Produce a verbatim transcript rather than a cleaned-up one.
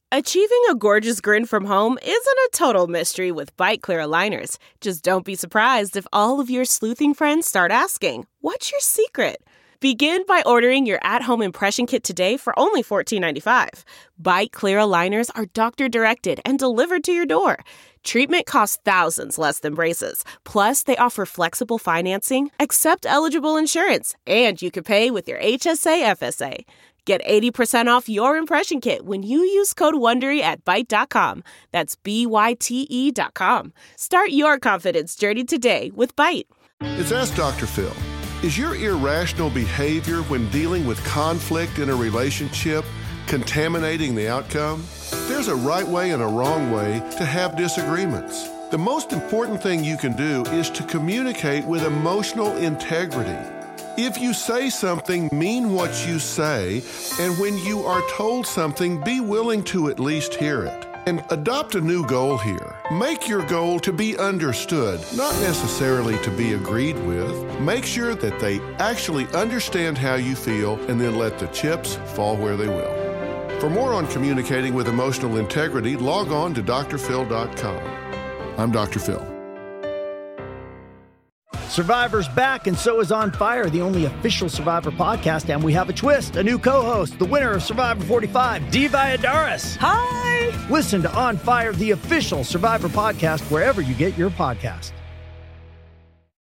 Achieving a gorgeous grin from home isn't a total mystery with Byte Clear aligners. Just don't be surprised if all of your sleuthing friends start asking, "What's your secret?" Begin by ordering your at-home impression kit today for only fourteen ninety-five. Byte Clear aligners are doctor-directed and delivered to your door. Treatment costs thousands less than braces. Plus, they offer flexible financing, accept eligible insurance, and you can pay with your H S A F S A. Get eighty percent off your impression kit when you use code WONDERY at byte dot com. That's B Y T E dot com. Start your confidence journey today with Byte. It's Ask Doctor Phil. Is your irrational behavior when dealing with conflict in a relationship contaminating the outcome? There's a right way and a wrong way to have disagreements. The most important thing you can do is to communicate with emotional integrity. If you say something, mean what you say, and when you are told something, be willing to at least hear it. And adopt a new goal here. Make your goal to be understood, not necessarily to be agreed with. Make sure that they actually understand how you feel, and then let the chips fall where they will. For more on communicating with emotional integrity, log on to D R phil dot com. I'm Doctor Phil. Survivor's back, and so is On Fire, the only official Survivor podcast, and we have a twist, a new co-host, the winner of Survivor forty-five, Dee Valladares. Hi! Listen to On Fire, the official Survivor podcast, wherever you get your podcast.